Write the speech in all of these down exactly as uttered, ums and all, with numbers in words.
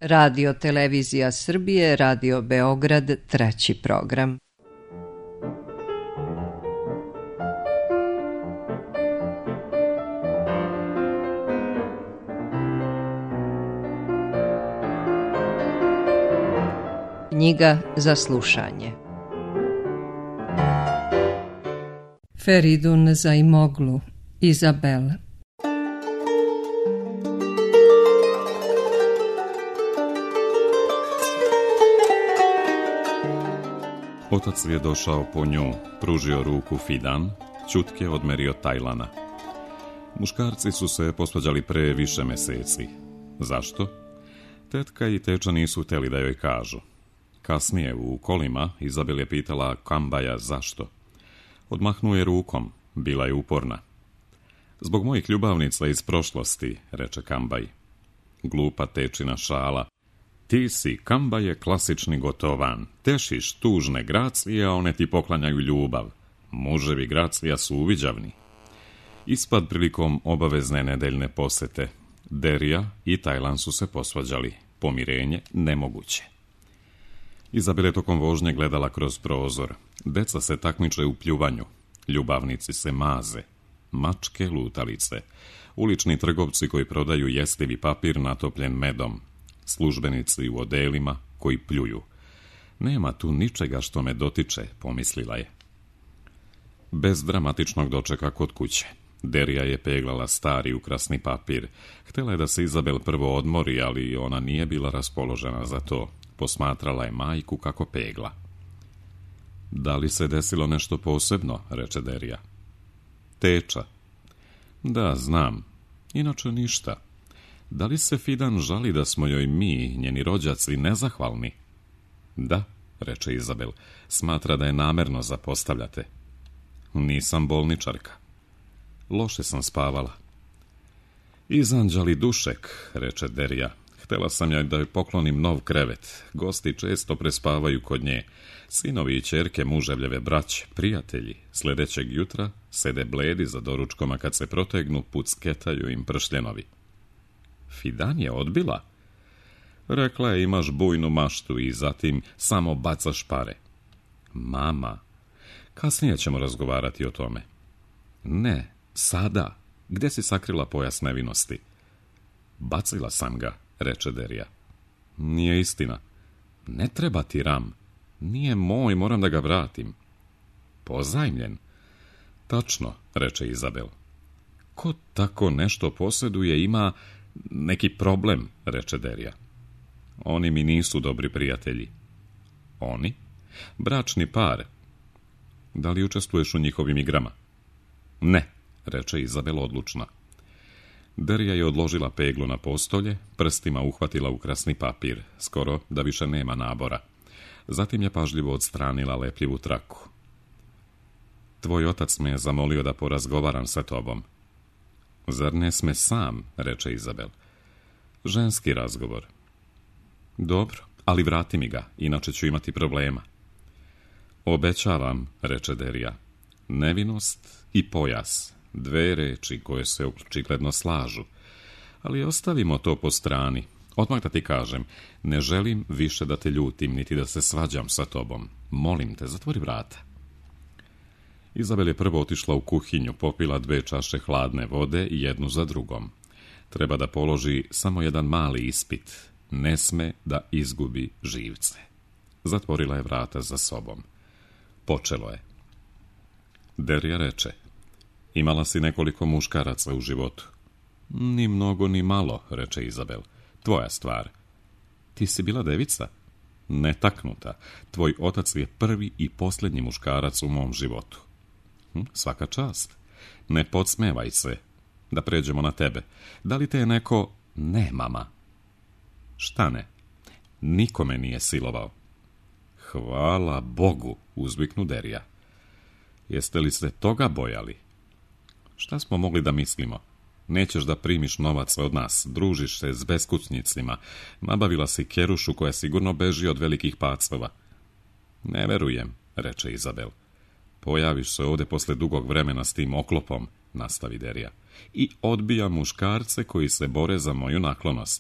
Radio Televizija Srbije, Radio Beograd, treći program. Knjiga za slušanje. Feridun Zaimoglu, Izabel. Otac je došao po nju, pružio ruku Fidan, ćutke odmerio Tajlana. Muškarci su se posvađali pre više meseci. Zašto? Tetka i teča nisu hteli da joj kažu. Kasnije u kolima Izabel je pitala Kambaja zašto. Odmahnuo je rukom, bila je uporna. Zbog mojih ljubavnica iz prošlosti, reče Kambaj. Glupa tečina šala. Ti si, Kambaje, klasični Gotovan. Tešiš tužne Gracije, a one ti poklanjaju ljubav. Muževi Gracija su uviđavni. Ispad prilikom obavezne nedeljne posete. Derija i Tajlan su se posvađali. Pomirenje nemoguće. Izabel je tokom vožnje gledala kroz prozor. Deca se takmiče u pljuvanju. Ljubavnici se maze. Mačke lutalice. Ulični trgovci koji prodaju jestivi papir natopljen medom. Službenici u odelima koji pljuju. Nema tu ničega što me dotiče, pomislila je. Bez dramatičnog dočeka kod kuće. Derija je peglala stari ukrasni papir. Htjela je da se Izabel prvo odmori, ali ona nije bila raspoložena za to. Posmatrala je majku kako pegla. Da li se desilo nešto posebno, reče Derija. Teča. Da, znam. Inače ništa. Da li se Fidan žali da smo joj mi, njeni rođaci, nezahvalni? Da, reče Izabel. Smatra da je namerno zapostavljate. Nisam bolničarka. Loše sam spavala. Izanđali dušek, reče Derija. Htela sam ja da joj poklonim nov krevet. Gosti često prespavaju kod nje. Sinovi i ćerke muževljeve braće, prijatelji, sljedećeg jutra sede bledi za doručkom, a kad se protegnu, pucketaju im pršljenovi. Fidan je odbila. Rekla je imaš bujnu maštu i zatim samo bacaš pare. Mama, kasnije ćemo razgovarati o tome. Ne, sada. Gdje si sakrila pojas nevinosti? Bacila sam ga, reče Derija. Nije istina. Ne treba ti ram. Nije moj, moram da ga vratim. Pozajmljen. Tačno, reče Izabel. Ko tako nešto posjeduje ima neki problem, reče Derija. Oni mi nisu dobri prijatelji. Oni? Bračni par. Da li učestvuješ u njihovim igrama? Ne, reče Izabel odlučna. Derija je odložila peglu na postolje, prstima uhvatila ukrasni papir, skoro da više nema nabora. Zatim je pažljivo odstranila lepljivu traku. Tvoj otac me je zamolio da porazgovaram sa tobom. Zar ne sme sam, reče Izabel. Ženski razgovor. Dobro, ali vrati mi ga, inače ću imati problema. Obećavam, reče Derija. Nevinost i pojas. Dve reči koje se očigledno slažu. Ali ostavimo to po strani. Odmah da ti kažem, ne želim više da te ljutim, niti da se svađam sa tobom. Molim te, zatvori vrata. Izabel je prvo otišla u kuhinju, popila dve čaše hladne vode i jednu za drugom. Treba da položi samo jedan mali ispit. Ne sme da izgubi živce. Zatvorila je vrata za sobom. Počelo je. Derija reče, imala si nekoliko muškaraca u životu. Ni mnogo, ni malo, reče Izabel. Tvoja stvar. Ti si bila devica? Netaknuta. Tvoj otac je prvi i posljednji muškarac u mom životu. Hm, svaka čast. Ne podsmevaj se. Da pređemo na tebe. Da li te je neko... Ne, mama. Šta ne? Niko me nije silovao. Hvala Bogu, uzviknu Derija. Jeste li se toga bojali? Šta smo mogli da mislimo? Nećeš da primiš novac od nas, družiš se s beskućnicima, nabavila si kerušu koja sigurno beži od velikih pacova. Ne verujem, reče Izabel. Pojaviš se ovdje posle dugog vremena s tim oklopom, nastavi Derija, i odbija muškarce koji se bore za moju naklonost.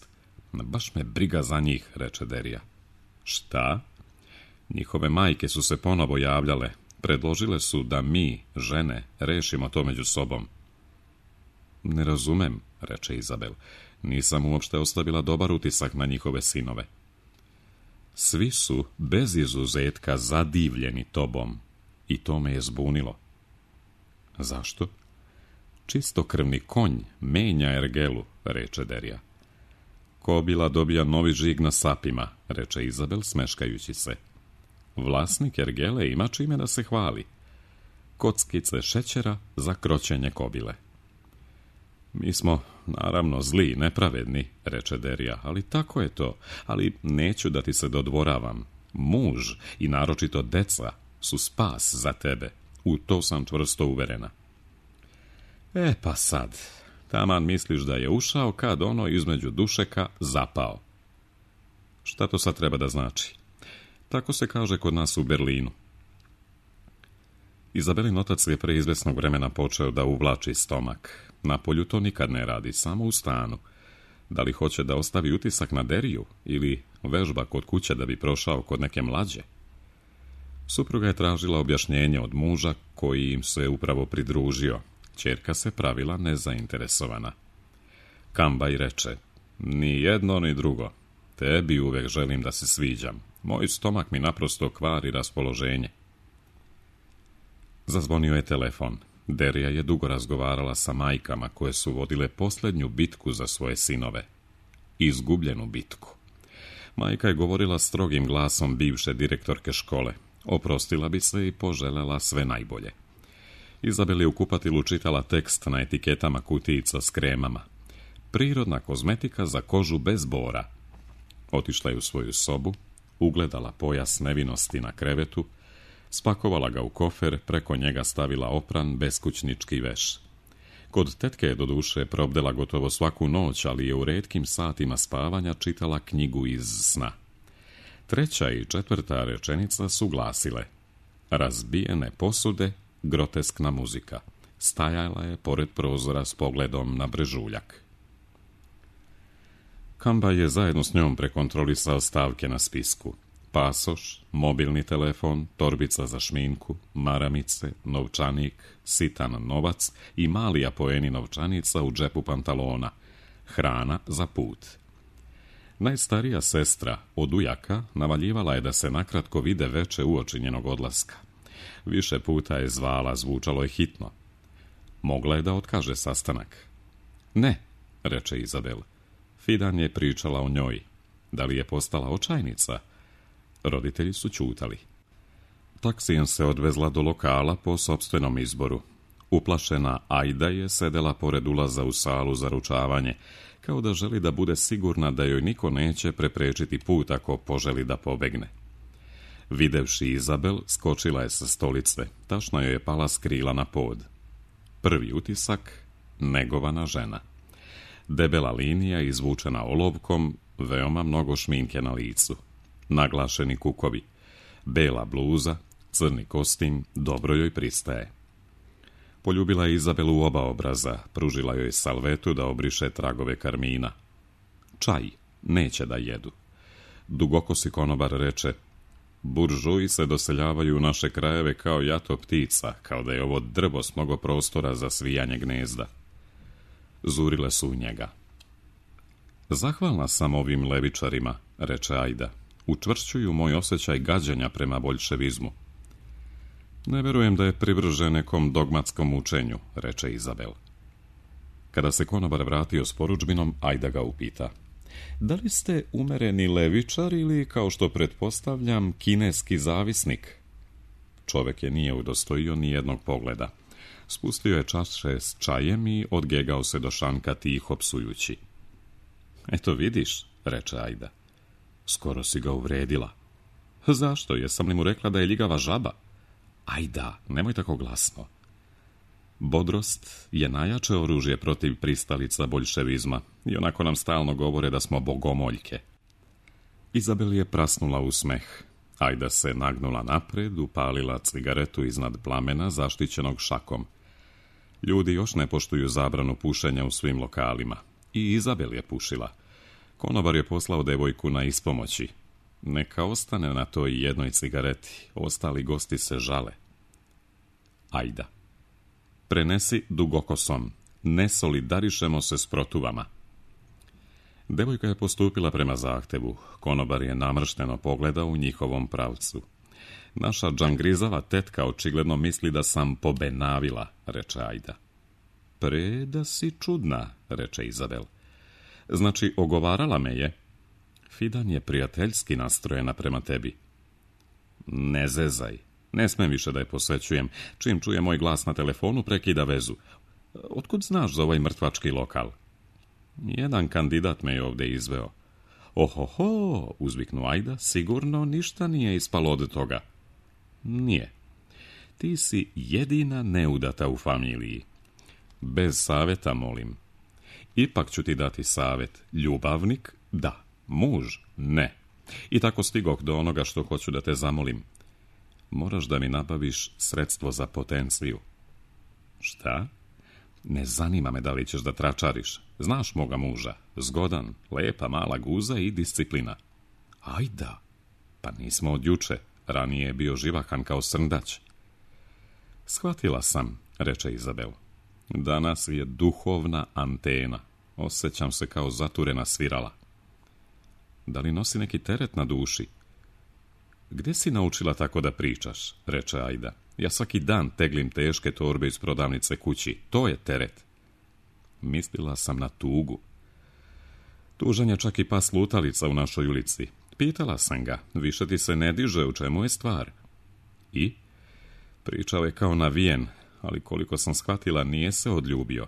Baš me briga za njih, reče Derija. Šta? Njihove majke su se ponovo javljale. Predložile su da mi, žene, rešimo to među sobom. Ne razumem, reče Izabel. Nisam uopšte ostavila dobar utisak na njihove sinove. Svi su, bez izuzetka, zadivljeni tobom. I to me je zbunilo. Zašto? Čistokrvni konj menja ergelu, reče Derija. Kobila dobija novi žig na sapima, reče Izabel smeškajući se. Vlasnik ergele ima čime da se hvali. Kockice šećera za kroćenje kobile. Mi smo, naravno, zli i nepravedni, reče Derija, ali tako je to. Ali neću da ti se dodvoravam. Muž i naročito deca su spas za tebe. U to sam čvrsto uverena. E pa sad, taman misliš da je ušao kad ono između dušeka zapao. Šta to sad treba da znači? Tako se kaže kod nas u Berlinu. Izabelin otac je pre izvesnog vremena počeo da uvlači stomak. Napolju to nikad ne radi, samo u stanu. Da li hoće da ostavi utisak na Deriju ili vežba kod kuće da bi prošao kod neke mlađe? Supruga je tražila objašnjenje od muža koji im se upravo pridružio. Ćerka se pravila nezainteresovana. Kambaj reče, ni jedno ni drugo. Tebi uvek želim da se sviđam. Moj stomak mi naprosto kvari raspoloženje. Zazvonio je telefon. Derija je dugo razgovarala sa majkama koje su vodile posljednju bitku za svoje sinove. Izgubljenu bitku. Majka je govorila strogim glasom bivše direktorke škole. Oprostila bi se i poželela sve najbolje. Izabel je u kupatilu čitala tekst na etiketama kutijica s kremama. Prirodna kozmetika za kožu bez bora. Otišla je u svoju sobu, ugledala pojas nevinosti na krevetu, spakovala ga u kofer, preko njega stavila opran beskućnički veš. Kod tetke je doduše probdela gotovo svaku noć, ali je u retkim satima spavanja čitala knjigu iz sna. Treća i četvrta rečenica su glasile: razbijene posude, groteskna muzika. Stajala je pored prozora s pogledom na brežuljak. Kamba je zajedno s njom prekontrolisao stavke na spisku. Pasoš, mobilni telefon, torbica za šminku, maramice, novčanik, sitan novac i mali apoeni novčanica u džepu pantalona. Hrana za put. Najstarija sestra, od ujaka, navaljivala je da se nakratko vide veče uoči njenog odlaska. Više puta je zvala, zvučalo je hitno. Mogla je da otkaže sastanak. Ne, reče Izabel. Fidan je pričala o njoj. Da li je postala očajnica? Roditelji su ćutali. Taksijem se odvezla do lokala po sopstvenom izboru. Uplašena Ajda je sedela pored ulaza u salu za ručavanje, kao da želi da bude sigurna da joj niko neće preprečiti put ako poželi da pobegne. Videvši Izabel, skočila je sa stolice, tašno joj je pala s krila na pod. Prvi utisak, negovana žena. Debela linija izvučena olovkom, veoma mnogo šminke na licu. Naglašeni kukovi. Bela bluza, crni kostim, dobro joj pristaje. Poljubila je Izabelu u oba obraza, pružila joj salvetu da obriše tragove karmina. Čaj, neće da jedu. Dugokosi konobar reče: buržuji se doseljavaju u naše krajeve kao jato ptica, kao da je ovo drvo s mnogo prostora za svijanje gnezda. Zurile su u njega. Zahvalna sam ovim levičarima, reče Ajda. Učvršćuju moj osjećaj gađenja prema boljševizmu. Ne verujem da je privržen nekom dogmatskom učenju, reče Izabel. Kada se konobar vratio s poručbinom, Ajda ga upita: da li ste umereni levičar ili, kao što pretpostavljam, kineski zavisnik? Čovek je nije udostojio ni jednog pogleda. Spustio je čaše s čajem i odgegao se do šanka tiho psujući. Eto vidiš, reče Ajda. Skoro si ga uvredila. Zašto? Jesam li mu rekla da je ljigava žaba? Ajda, nemoj tako glasno. Bodrost je najjače oružje protiv pristalica boljševizma i onako nam stalno govore da smo bogomoljke. Izabel je prasnula u smeh. Ajda se nagnula napred, upalila cigaretu iznad plamena zaštićenog šakom. Ljudi još ne poštuju zabranu pušenja u svim lokalima. I Izabel je pušila. Konobar je poslao devojku na ispomoći. Neka ostane na toj jednoj cigareti, ostali gosti se žale. Ajda. Prenesi dugokosom, ne solidarišemo se s protuvama. Devojka je postupila prema zahtevu. Konobar je namršteno pogledao u njihovom pravcu. Naša džangrizava tetka očigledno misli da sam pobenavila, reče Ajda. Pre da si čudna, reče Izabel. Znači, ogovarala me je. Fidan je prijateljski nastrojena prema tebi. Ne zezaj. Ne smem više da je posvećujem. Čim čuje moj glas na telefonu, prekida vezu. Otkud znaš za ovaj mrtvački lokal? Jedan kandidat me je ovdje izveo. Ohoho, uzviknu Ajda, sigurno ništa nije ispalo od toga. Nije. Ti si jedina neudata u familiji. Bez savjeta, molim. Ipak ću ti dati savjet. Ljubavnik? Da. Muž? Ne. I tako stigoh do onoga što hoću da te zamolim. Moraš da mi nabaviš sredstvo za potenciju. Šta? Ne zanima me da li ćeš da tračariš. Znaš moga muža. Zgodan, lepa, mala guza i disciplina. Ajda. Pa nismo od juče. Ranije je bio živahan kao srndać. Shvatila sam, reče Izabel. Danas je duhovna antena. Osjećam se kao zaturena svirala. Da li nosi neki teret na duši? Gdje si naučila tako da pričaš, reče Ajda. Ja svaki dan teglim teške torbe iz prodavnice kući. To je teret. Mislila sam na tugu. Tužan je čak i pas lutalica u našoj ulici. Pitala sam ga, više ti se ne diže, u čemu je stvar? I? Pričao je kao navijen, ali koliko sam shvatila, nije se odljubio.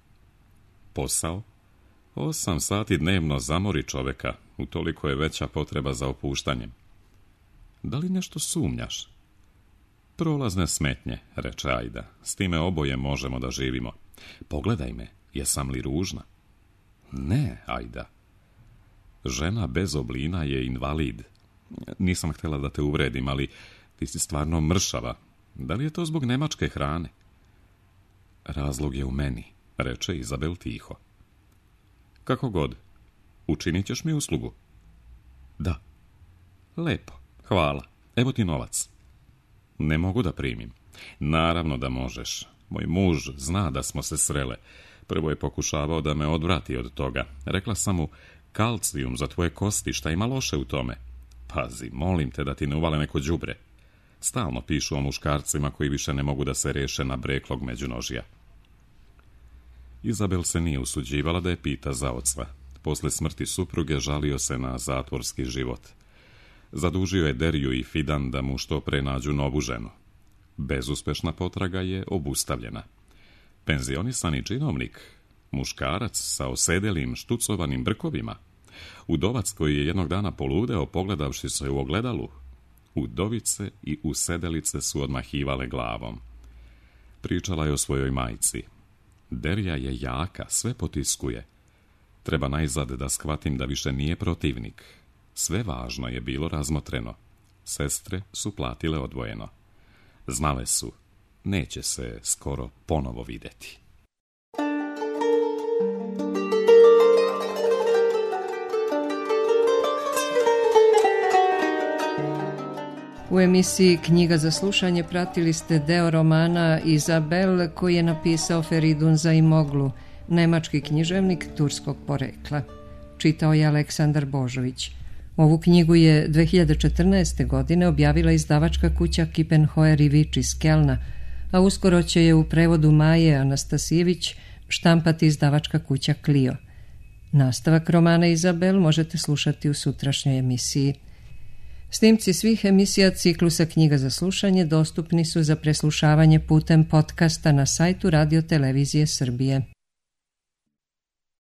Posao? Osam sati dnevno zamori čoveka, utoliko je veća potreba za opuštanjem. Da li nešto sumnjaš? Prolazne smetnje, reče Ajda, s time oboje možemo da živimo. Pogledaj me, jesam li ružna? Ne, Ajda. Žena bez oblina je invalid. Nisam htjela da te uvredim, ali ti si stvarno mršava. Da li je to zbog nemačke hrane? Razlog je u meni, reče Izabel tiho. Kako god, učinit ćeš mi uslugu? Da. Lepo, hvala. Evo ti novac. Ne mogu da primim. Naravno da možeš. Moj muž zna da smo se srele. Prvo je pokušavao da me odvrati od toga. Rekla sam mu, kalcijum za tvoje kosti, šta ima loše u tome? Pazi, molim te da ti ne uvale neko đubre. Stalno pišu o muškarcima koji više ne mogu da se reše na breklog međunožja. Izabel se nije usuđivala da je pita za oca. Posle smrti supruge žalio se na zatvorski život. Zadužio je Deriju i Fidan da mu što pre nađu novu ženu. Bezuspešna potraga je obustavljena. Penzionisani činovnik, muškarac sa osedelim štucovanim brkovima, udovac koji je jednog dana poludeo pogledavši se u ogledalu. Udovice i usedelice su odmahivale glavom. Pričala je o svojoj majci. Derija je jaka, sve potiskuje. Treba najzad da shvatim da više nije protivnik. Sve važno je bilo razmotreno. Sestre su platile odvojeno. Znale su, neće se skoro ponovo vidjeti. U emisiji Knjiga za slušanje pratili ste deo romana Izabel koji je napisao Feridun Zaimoglu, nemački književnik turskog porekla. Čitao je Aleksandar Božović. Ovu knjigu je dve hiljade četrnaeste. godine objavila izdavačka kuća Kippenheuer i Vič iz Kelna, a uskoro će je u prevodu Maje Anastasijević štampati izdavačka kuća Clio. Nastavak romana Izabel možete slušati u sutrašnjoj emisiji. Snimci svih emisija ciklusa Knjiga za slušanje dostupni su za preslušavanje putem podcasta na sajtu Radio Televizije Srbije.